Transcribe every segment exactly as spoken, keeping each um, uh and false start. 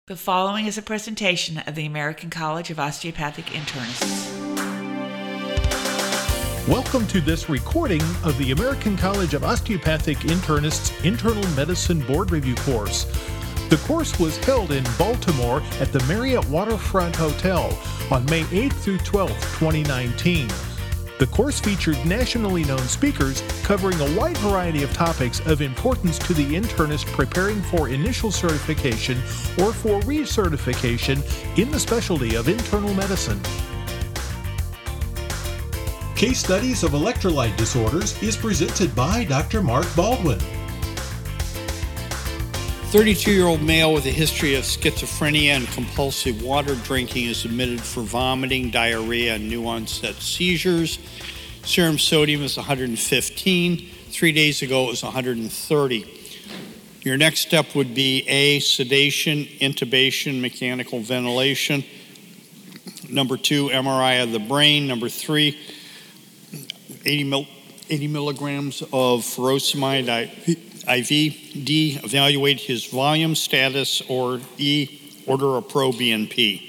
The following is a presentation of the American College of Osteopathic Internists. Welcome to this recording of the American College of Osteopathic Internists Internal Medicine Board Review course. The course was held in Baltimore at the Marriott Waterfront Hotel on May eighth through twelfth, twenty nineteen. The course featured nationally known speakers covering a wide variety of topics of importance to the internist preparing for initial certification or for recertification in the specialty of internal medicine. Case Studies of Electrolyte Disorders is presented by Doctor Mark Baldwin. thirty-two-year-old male with a history of schizophrenia and compulsive water drinking is admitted for vomiting, diarrhea, and new onset seizures. Serum sodium is one hundred fifteen. Three days ago, it was one hundred thirty. Your next step would be A, sedation, intubation, mechanical ventilation. Number two, M R I of the brain. Number three, eighty, mil- eighty milligrams of furosemide I V. D, evaluate his volume status, or E, order a pro B N P.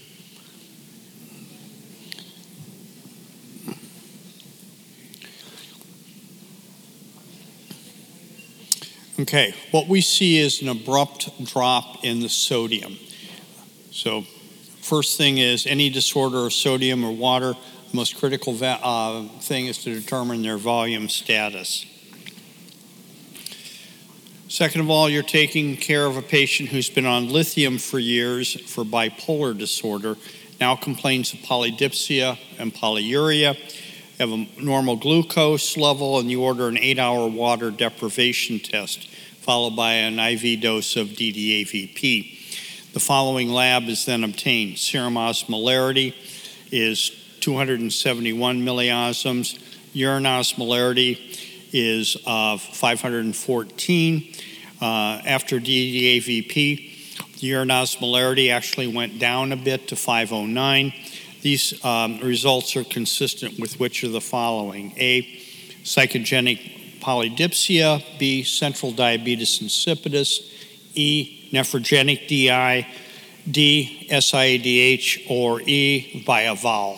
Okay, what we see is an abrupt drop in the sodium. So, first thing is any disorder of sodium or water, the most critical va- uh, thing is to determine their volume status. Second of all, you're taking care of a patient who's been on lithium for years for bipolar disorder, now complains of polydipsia and polyuria, have a normal glucose level, and you order an eight-hour water deprivation test, followed by an I V dose of D D A V P. The following lab is then obtained. Serum osmolarity is two hundred seventy-one milliosms. Urine osmolarity is uh, five hundred fourteen. Uh, after D D A V P, the urine osmolarity actually went down a bit to five oh nine. These um, results are consistent with which of the following: A, psychogenic polydipsia; B, central diabetes insipidus; E, nephrogenic D I; D, S I A D H; or E, via vowel.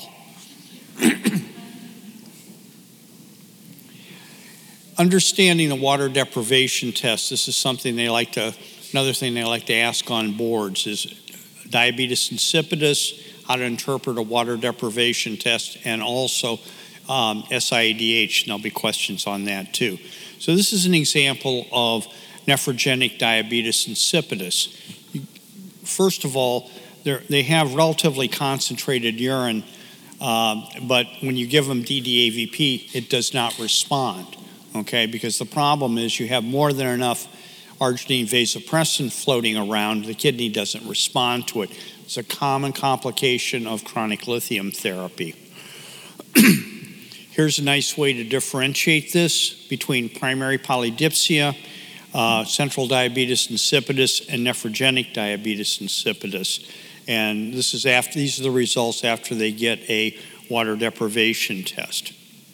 Understanding the water deprivation test, this is something they like to, another thing they like to ask on boards is diabetes insipidus, how to interpret a water deprivation test, and also um, S I A D H, and there'll be questions on that too. So this is an example of nephrogenic diabetes insipidus. First of all, they have relatively concentrated urine, uh, but when you give them D D A V P, it does not respond. Okay, because the problem is you have more than enough arginine vasopressin floating around, the kidney doesn't respond to it. It's a common complication of chronic lithium therapy. Here's a nice way to differentiate this between primary polydipsia, uh, central diabetes insipidus, and nephrogenic diabetes insipidus. And this is after, these are the results after they get a water deprivation test.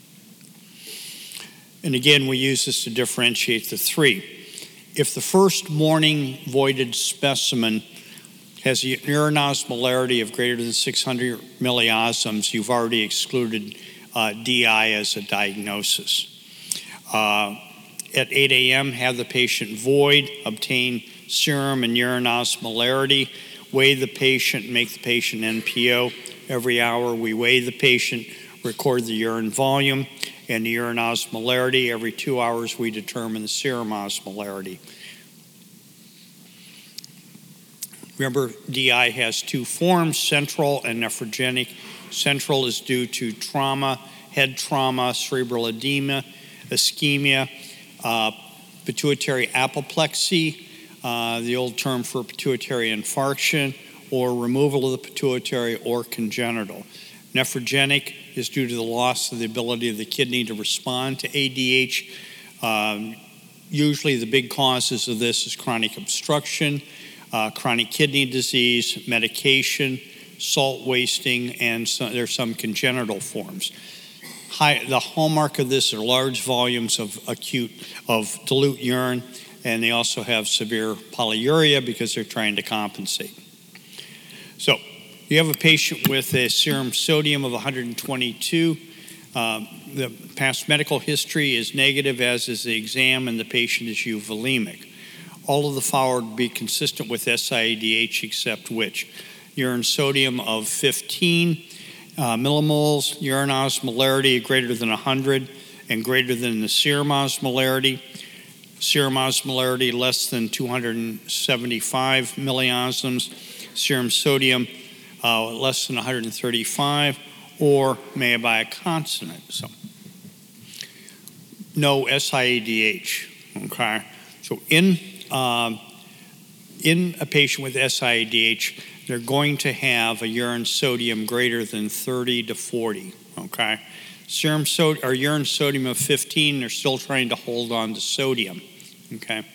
And again, we use this to differentiate the three. If the first morning voided specimen has a urine osmolarity of greater than six hundred milliosms, you've already excluded uh, D I as a diagnosis. Uh, at eight a.m., have the patient void, obtain serum and urine osmolarity, weigh the patient, make the patient N P O. Every hour we weigh the patient, record the urine volume and the urine osmolarity. Every two hours we determine the serum osmolarity. Remember, D I has two forms, central and nephrogenic. Central is due to trauma, head trauma, cerebral edema, ischemia, uh, pituitary apoplexy, uh, the old term for pituitary infarction, or removal of the pituitary, or congenital. Nephrogenic is due to the loss of the ability of the kidney to respond to A D H. Um, usually the big causes of this is chronic obstruction, uh, chronic kidney disease, medication, salt wasting, and so, there's some congenital forms. High, the hallmark of this are large volumes of acute, of dilute urine, and they also have severe polyuria because they're trying to compensate. So you have a patient with a serum sodium of one hundred twenty-two. Um, the past medical history is negative, as is the exam, and the patient is euvolemic. All of the following would be consistent with S I A D H, except which? Urine sodium of fifteen uh, millimoles, urine osmolarity greater than one hundred and greater than the serum osmolarity. Serum osmolarity less than two hundred seventy-five milliosmoles. Serum sodium uh, less than one hundred thirty-five, or may by a consonant. So no S I A D H. Okay. So in um, in a patient with S I A D H, they're going to have a urine sodium greater than thirty to forty. Okay. Serum sodium or urine sodium of fifteen. They're still trying to hold on to sodium. Okay.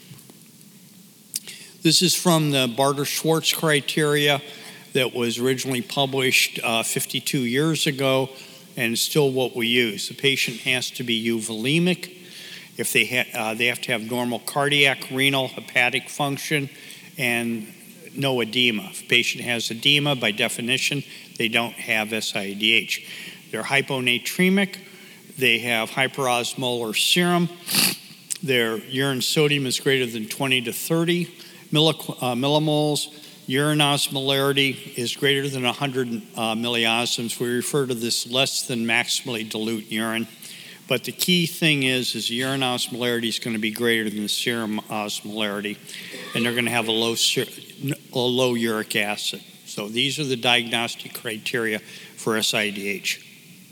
This is from the Barter-Schwartz criteria that was originally published uh, fifty-two years ago, and it's still what we use. The patient has to be euvolemic. If they ha- uh, they have to have normal cardiac, renal, hepatic function, and no edema. If a patient has edema, by definition, they don't have S I A D H. They're hyponatremic. They have hyperosmolar serum. Their urine sodium is greater than twenty to thirty milli- uh, millimoles. Urine osmolarity is greater than one hundred uh, milliosmoles. We refer to this less than maximally dilute urine. But the key thing is, is the urine osmolarity is going to be greater than the serum osmolarity, and they're going to have a low, a low uric acid. So these are the diagnostic criteria for S I A D H.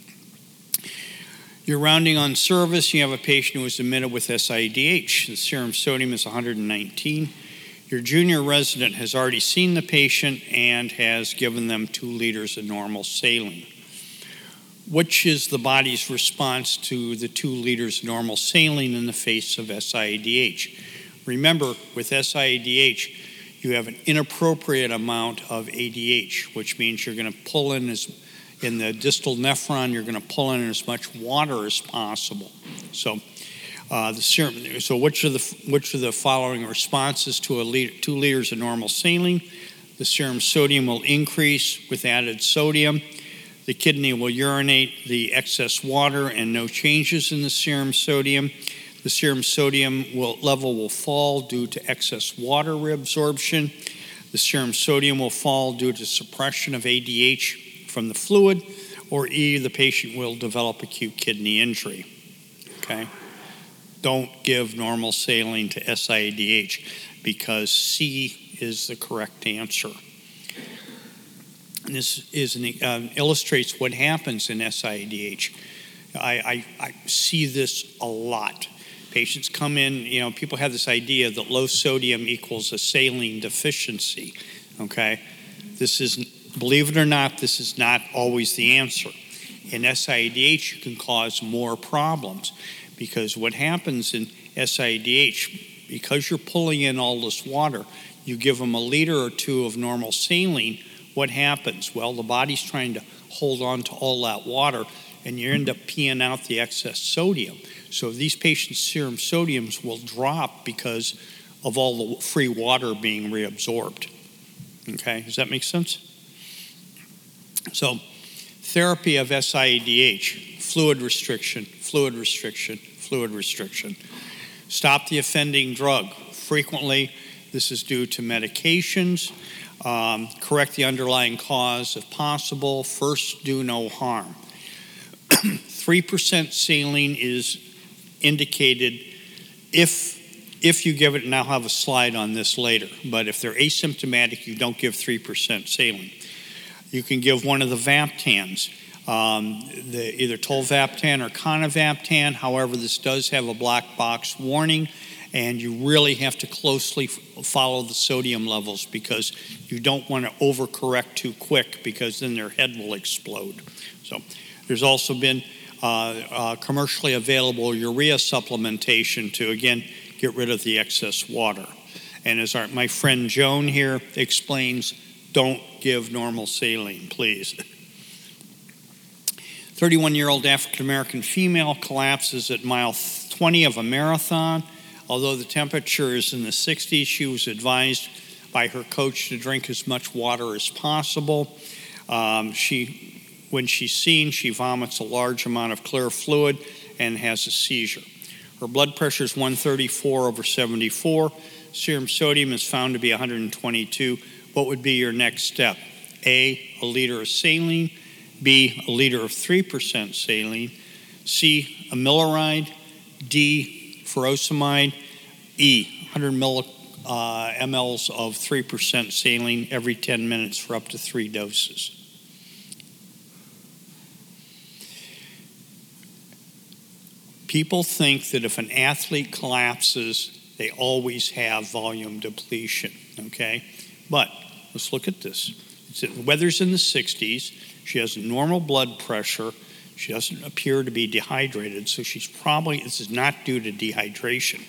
You're rounding on service. You have a patient who was admitted with S I A D H. The serum sodium is one hundred nineteen. Your junior resident has already seen the patient and has given them two liters of normal saline. Which is the body's response to the two liters of normal saline in the face of S I A D H? Remember, with S I A D H, you have an inappropriate amount of A D H, which means you're going to pull in as in the distal nephron, you're going to pull in as much water as possible. So, uh, the serum. So, which are the which are the following responses to a liter, two liters of normal saline? The serum sodium will increase with added sodium. The kidney will urinate the excess water and no changes in the serum sodium. The serum sodium will, level will fall due to excess water reabsorption. The serum sodium will fall due to suppression of A D H from the fluid, or E, the patient will develop acute kidney injury. Okay? Don't give normal saline to S I A D H because C is the correct answer. This is an, um, illustrates what happens in S I A D H. I, I, I see this a lot. Patients come in, you know, people have this idea that low sodium equals a saline deficiency, okay? This is, believe it or not, this is not always the answer. In S I A D H, you can cause more problems because what happens in S I A D H, because you're pulling in all this water, you give them a liter or two of normal saline. What happens? Well, the body's trying to hold on to all that water, and you end up peeing out the excess sodium. So these patients' serum sodiums will drop because of all the free water being reabsorbed. Okay, does that make sense? So, therapy of S I A D H, fluid restriction, fluid restriction, fluid restriction. Stop the offending drug. Frequently, this is due to medications. Um, correct the underlying cause if possible. First, do no harm. three percent saline is indicated if if you give it, and I'll have a slide on this later, but if they're asymptomatic, you don't give three percent saline. You can give one of the Vaptans, um, the, either tolvaptan or conivaptan. However, this does have a black box warning, and you really have to closely f- follow the sodium levels because you don't want to overcorrect too quick because then their head will explode. So there's also been uh, uh, commercially available urea supplementation to, again, get rid of the excess water. And as our, my friend Joan here explains, don't give normal saline, please. thirty-one-year-old African-American female collapses at mile twenty of a marathon. Although the temperature is in the sixties, she was advised by her coach to drink as much water as possible. Um, she, when she's seen, she vomits a large amount of clear fluid and has a seizure. Her blood pressure is one thirty-four over seventy-four. Serum sodium is found to be one hundred twenty-two. What would be your next step? A, a liter of saline. B, a liter of three percent saline. C, amiloride. D, furosemide. E, one hundred milli, uh, mLs of three percent saline every ten minutes for up to three doses. People think that if an athlete collapses, they always have volume depletion, okay? But let's look at this. It's, the weather's in the sixties. She has normal blood pressure. She doesn't appear to be dehydrated, so she's probably, this is not due to dehydration.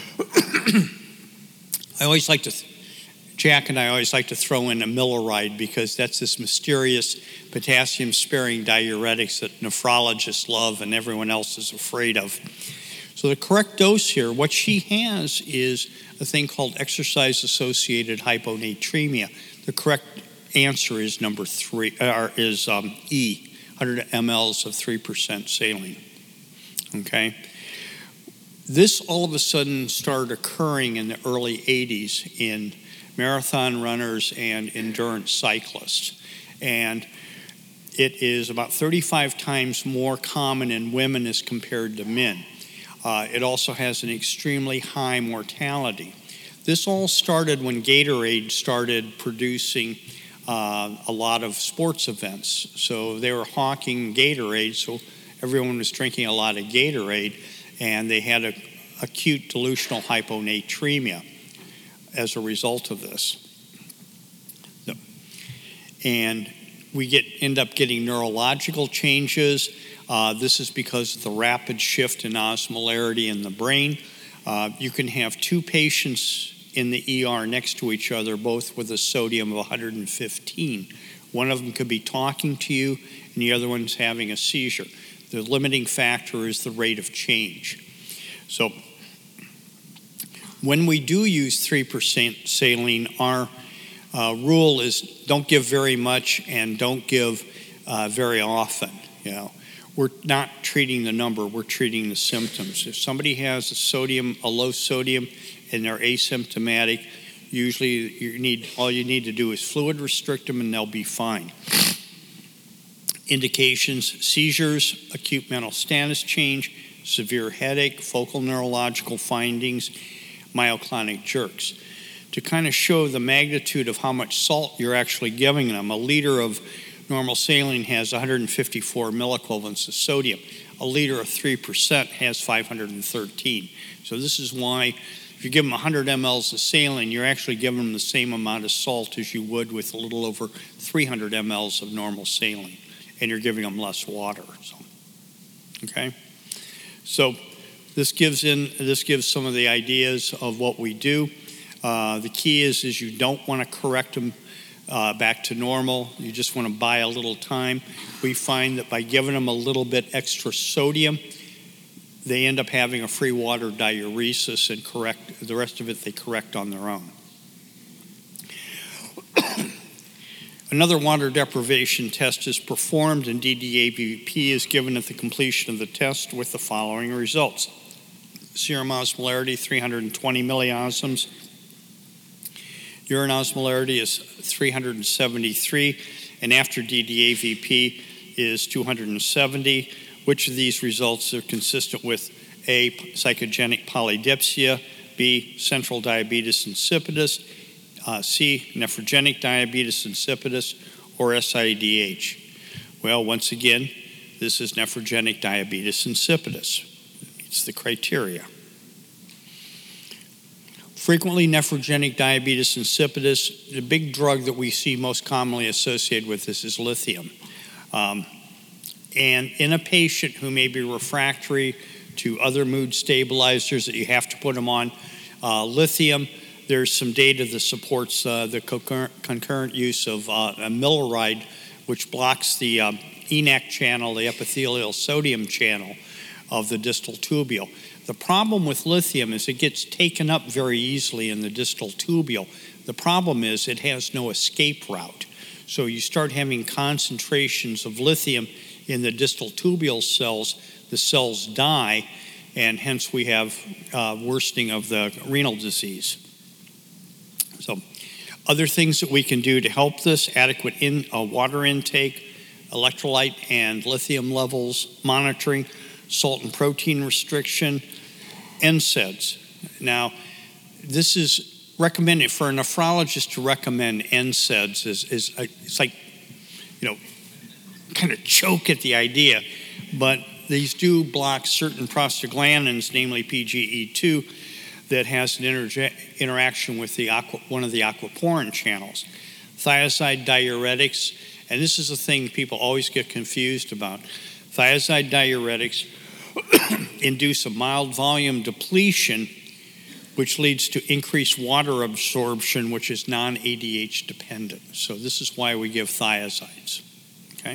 I always like to, th- Jack and I always like to throw in amiloride because that's this mysterious potassium-sparing diuretic that nephrologists love and everyone else is afraid of. So the correct dose here, what she has is a thing called exercise-associated hyponatremia. The correct answer is number three, or is um, E, one hundred mLs of three percent saline. Okay? This all of a sudden started occurring in the early eighties in marathon runners and endurance cyclists. And it is about thirty-five times more common in women as compared to men. Uh, it also has an extremely high mortality. This all started when Gatorade started producing uh, a lot of sports events. So they were hawking Gatorade, so everyone was drinking a lot of Gatorade, and they had a acute delusional hyponatremia as a result of this. And we get end up getting neurological changes. Uh, this is because of the rapid shift in osmolarity in the brain. Uh, you can have two patients in the E R next to each other, both with a sodium of one hundred fifteen. One of them could be talking to you, and the other one's having a seizure. The limiting factor is the rate of change. So when we do use three percent saline, our uh, rule is don't give very much and don't give uh, very often. You know, we're not treating the number, we're treating the symptoms. If somebody has a sodium, a low sodium, and they're asymptomatic, usually you need all you need to do is fluid restrict them and they'll be fine. Indications: seizures, acute mental status change, severe headache, focal neurological findings, myoclonic jerks. To kind of show the magnitude of how much salt you're actually giving them, a liter of normal saline has one hundred fifty-four milliequivalents of sodium. A liter of three percent has five hundred thirteen. So this is why if you give them one hundred mLs of saline, you're actually giving them the same amount of salt as you would with a little over three hundred mLs of normal saline, and you're giving them less water. So, okay? So this gives in this gives some of the ideas of what we do. Uh, the key is is you don't want to correct them uh, back to normal. You just want to buy a little time. We find that by giving them a little bit extra sodium, they end up having a free water diuresis, and correct the rest of it they correct on their own. Another water deprivation test is performed, and D D A V P is given at the completion of the test with the following results. Serum osmolarity, three hundred twenty milliosms. Urine osmolarity is three hundred seventy-three, and after D D A V P is two hundred seventy. Which of these results are consistent with A, psychogenic polydipsia, B, central diabetes insipidus, uh, C, nephrogenic diabetes insipidus, or S I D H? Well, once again, this is nephrogenic diabetes insipidus. It's the criteria. Frequently, nephrogenic diabetes insipidus, the big drug that we see most commonly associated with this is lithium. Um, And in a patient who may be refractory to other mood stabilizers that you have to put them on, uh, lithium, there's some data that supports uh, the concurrent, concurrent use of uh, amiloride, which blocks the uh, E N A C channel, the epithelial sodium channel of the distal tubule. The problem with lithium is it gets taken up very easily in the distal tubule. The problem is it has no escape route. So you start having concentrations of lithium in the distal tubule cells, the cells die, and hence we have uh, worsening of the renal disease. So other things that we can do to help this: adequate in, uh, water intake, electrolyte and lithium levels monitoring, salt and protein restriction, N SAIDs. Now, this is recommended for a nephrologist to recommend N SAIDs is, is a, it's like, you know, kind of choke at the idea, but these do block certain prostaglandins, namely P G E two, that has an interge- interaction with the aqua, one of the aquaporin channels. Thiazide diuretics, and this is a thing people always get confused about. Thiazide diuretics induce a mild volume depletion, which leads to increased water absorption, which is non-A D H dependent. So this is why we give thiazides, okay?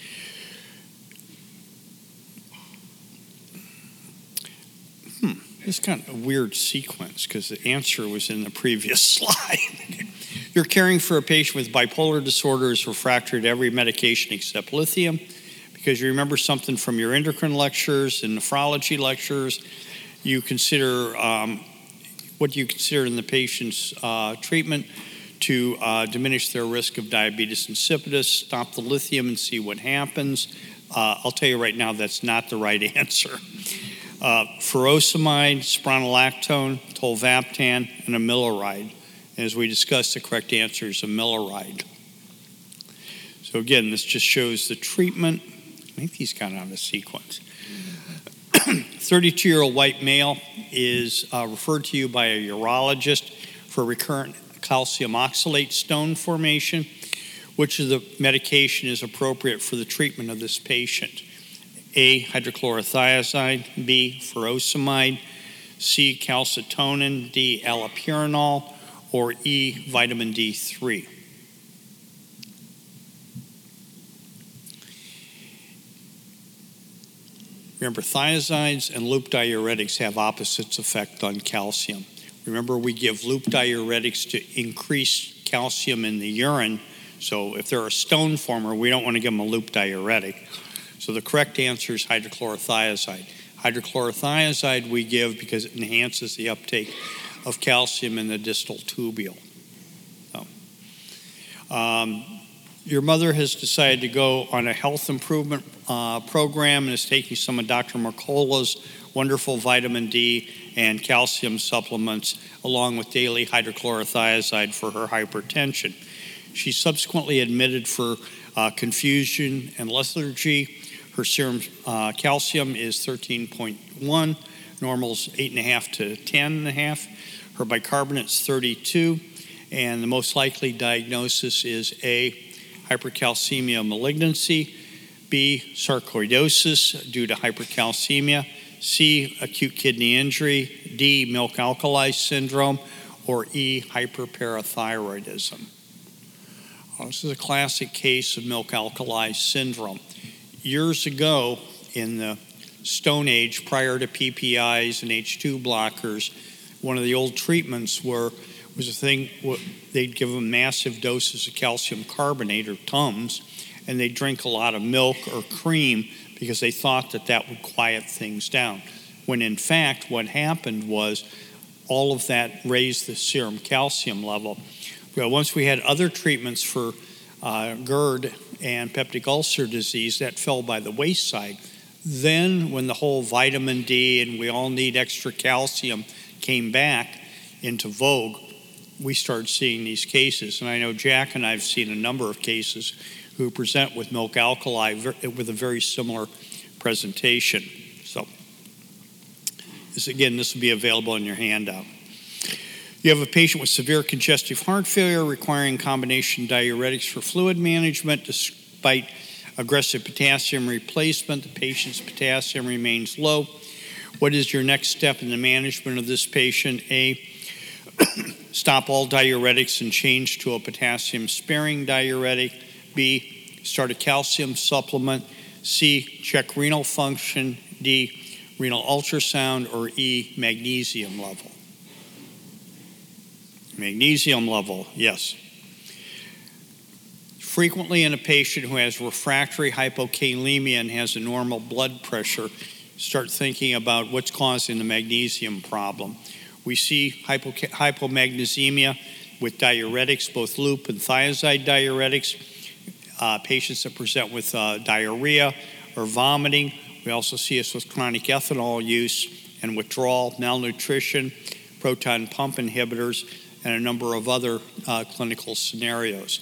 Hmm, this is kind of a weird sequence because the answer was in the previous slide. You're caring for a patient with bipolar disorder who's refractory to every medication except lithium, because you remember something from your endocrine lectures and nephrology lectures. You consider um, what do you consider in the patient's uh, treatment to uh, diminish their risk of diabetes insipidus, stop the lithium and see what happens. Uh, I'll tell you right now, that's not the right answer. Uh, furosemide, spironolactone, tolvaptan, and amiloride. And as we discussed, the correct answer is amiloride. So again, this just shows the treatment. I think these got out of sequence. thirty-two-year-old white male is uh, referred to you by a urologist for recurrent calcium oxalate stone formation. Which of the medication is appropriate for the treatment of this patient? A, hydrochlorothiazide, B, furosemide, C, calcitonin, D, allopurinol, or E, vitamin D three. Remember, thiazides and loop diuretics have opposites effect on calcium. Remember, we give loop diuretics to increase calcium in the urine. So if they're a stone former, we don't want to give them a loop diuretic. So the correct answer is hydrochlorothiazide. Hydrochlorothiazide we give because it enhances the uptake of calcium in the distal tubule. So, um, your mother has decided to go on a health improvement uh, program and is taking some of Doctor Mercola's wonderful vitamin D and calcium supplements along with daily hydrochlorothiazide for her hypertension. She's subsequently admitted for uh, confusion and lethargy. Her serum uh, calcium is thirteen point one, normal's eight point five to ten point five. Her bicarbonate's thirty-two, and the most likely diagnosis is A, hypercalcemia malignancy, B, sarcoidosis due to hypercalcemia, C, acute kidney injury, D, milk alkali syndrome, or E, hyperparathyroidism. Well, this is a classic case of milk alkali syndrome. Years ago, in the Stone Age, prior to P P Is and H two blockers, one of the old treatments were was a thing, they'd give them massive doses of calcium carbonate or Tums, and they'd drink a lot of milk or cream because they thought that that would quiet things down. When in fact, what happened was all of that raised the serum calcium level. But once we had other treatments for uh, GERD and peptic ulcer disease, that fell by the wayside. Then when the whole vitamin D and we all need extra calcium came back into vogue, we started seeing these cases. And I know Jack and I have seen a number of cases who present with milk alkali with a very similar presentation. So this, again, this will be available in your handout. You have a patient with severe congestive heart failure requiring combination diuretics for fluid management. Despite aggressive potassium replacement, the patient's potassium remains low. What is your next step in the management of this patient? A, stop all diuretics and change to a potassium-sparing diuretic. B, start a calcium supplement. C, check renal function. D, renal ultrasound. Or E, magnesium level. Magnesium level, yes. Frequently in a patient who has refractory hypokalemia and has a normal blood pressure, start thinking about what's causing the magnesium problem. We see hypo, hypomagnesemia with diuretics, both loop and thiazide diuretics, uh, patients that present with uh, diarrhea or vomiting. We also see us with chronic ethanol use and withdrawal, malnutrition, proton pump inhibitors, and a number of other uh, clinical scenarios.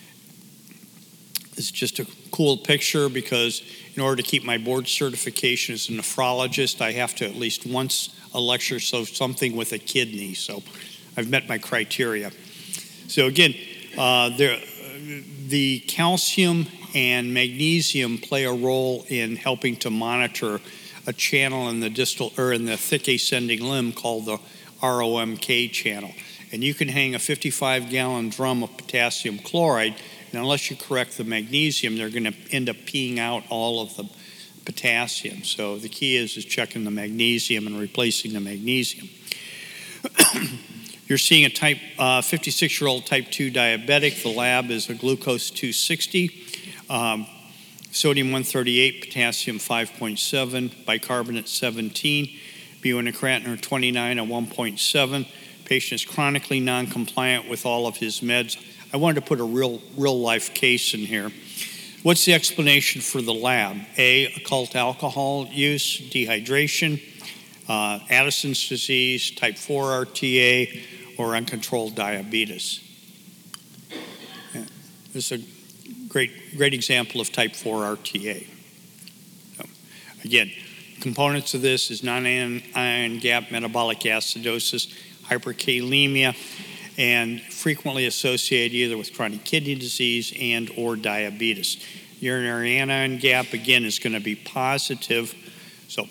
It's just a cool picture because in order to keep my board certification as a nephrologist, I have to at least once a lecture so something with a kidney. So I've met my criteria. So again, uh, there, the calcium and magnesium play a role in helping to monitor a channel in the distal or in the thick ascending limb called the R O M K channel. And you can hang a fifty-five gallon drum of potassium chloride, and unless you correct the magnesium, they're going to end up peeing out all of the potassium. So the key is, is checking the magnesium and replacing the magnesium. You're seeing a type uh, fifty-six-year-old type two diabetic. The lab is a glucose two sixty, um, sodium one thirty-eight, potassium five point seven, bicarbonate seventeen, B one and creatinine twenty-nine at one point seven. Patient is chronically non-compliant with all of his meds. I wanted to put a real, real-life case in here. What's the explanation for the lab? A, occult alcohol use, dehydration, uh, Addison's disease, type four R T A, or uncontrolled diabetes. Yeah. This is a great, great example of type four R T A. So, again, components of this is non-ion gap metabolic acidosis, hyperkalemia, and frequently associated either with chronic kidney disease and or diabetes. Urinary anion gap, again, is going to be positive. So,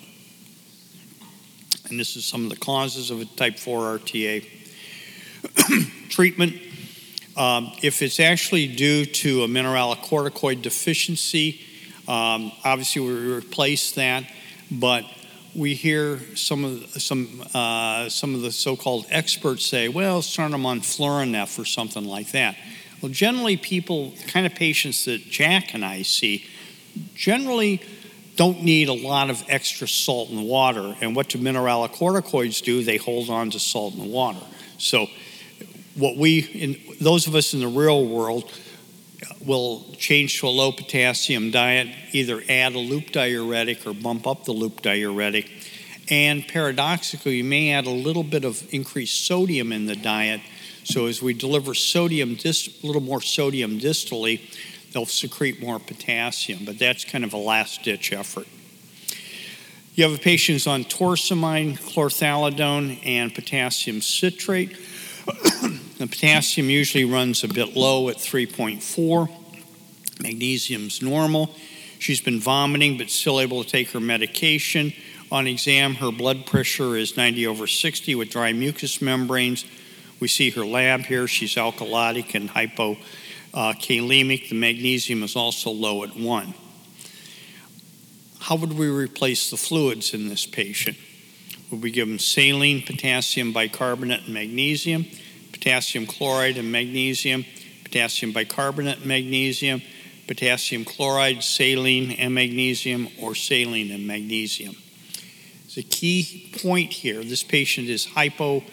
and this is some of the causes of a type four R T A. Treatment, um, if it's actually due to a mineralocorticoid deficiency, um, obviously we replace that, but we hear some of the, some uh, some of the so-called experts say, well, start them on Florinef or something like that. Well, generally people, the kind of patients that Jack and I see, generally don't need a lot of extra salt and water. And what do mineralocorticoids do? They hold on to salt and water. So what we, in, those of us in the real world, will change to a low potassium diet, either add a loop diuretic or bump up the loop diuretic. And paradoxically, you may add a little bit of increased sodium in the diet. So as we deliver sodium, dist- a little more sodium distally, they'll secrete more potassium. But that's kind of a last-ditch effort. You have a patient who's on torsemide, chlorthalidone, and potassium citrate. The potassium usually runs a bit low at three point four. Magnesium's normal. She's been vomiting but still able to take her medication. On exam, her blood pressure is ninety over sixty with dry mucous membranes. We see her lab here. She's alkalotic and hypokalemic. The magnesium is also low at one. How would we replace the fluids in this patient? Would we give them saline, potassium bicarbonate, and magnesium, potassium chloride and magnesium, potassium bicarbonate and magnesium, potassium chloride, saline, and magnesium, or saline and magnesium? It's a key point here. This patient is hypokalemic,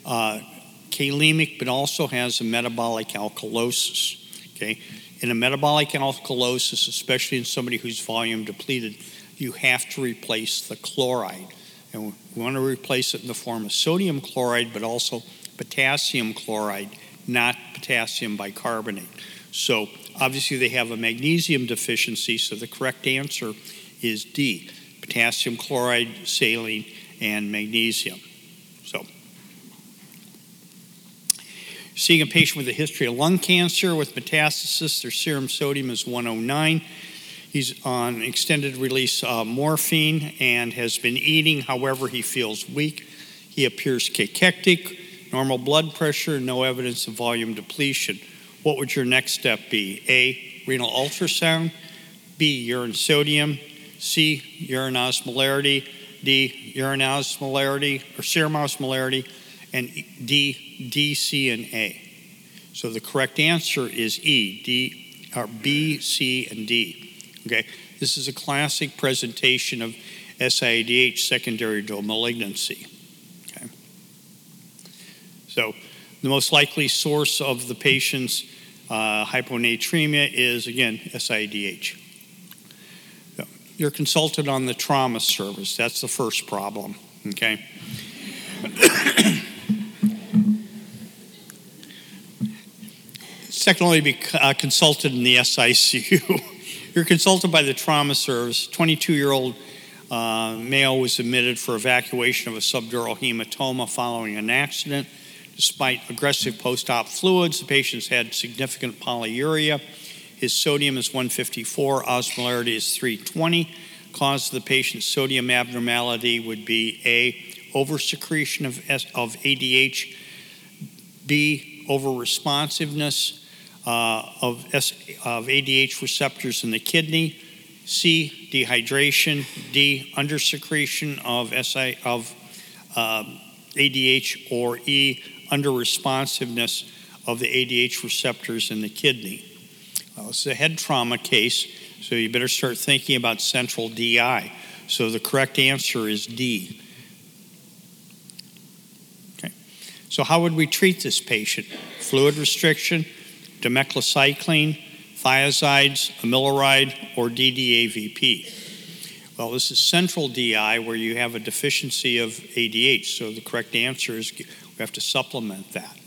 uh, but also has a metabolic alkalosis. Okay, in a metabolic alkalosis, especially in somebody who's volume depleted, you have to replace the chloride. And we want to replace it in the form of sodium chloride, but also potassium chloride, not potassium bicarbonate. So obviously they have a magnesium deficiency, so the correct answer is D, potassium chloride, saline, and magnesium. So seeing a patient with a history of lung cancer with metastasis, their serum sodium is one oh nine. He's on extended release uh, morphine and has been eating. However, he feels weak. He appears cachectic, normal blood pressure, no evidence of volume depletion. What would your next step be? A, renal ultrasound. B, urine sodium. C, urine osmolarity. D, urine osmolarity or serum osmolarity. and D, D, C, and A. So the correct answer is E, D, or B, C, and D. Okay, this is a classic presentation of S I A D H secondary to malignancy. Okay, so the most likely source of the patient's uh, hyponatremia is, again, S I A D H. So you're consulted on the trauma service. That's the first problem. Okay. Secondly, be uh, consulted in the S I C U. You're consulted by the trauma service. twenty-two-year-old uh, male was admitted for evacuation of a subdural hematoma following an accident. Despite aggressive post-op fluids, the patient's had significant polyuria. His sodium is one fifty-four, osmolarity is three twenty. Cause of the patient's sodium abnormality would be A, oversecretion of, S, of A D H, B, overresponsiveness uh, of, S, of A D H receptors in the kidney, C, dehydration, D, undersecretion of, S I, of uh, A D H, or E, underresponsiveness of the A D H receptors in the kidney. Well, this is a head trauma case, so you better start thinking about central D I. So the correct answer is D. Okay. So how would we treat this patient? Fluid restriction, demeclocycline, thiazides, amiloride, or D D A V P? Well, this is central D I where you have a deficiency of A D H, so the correct answer is we have to supplement that.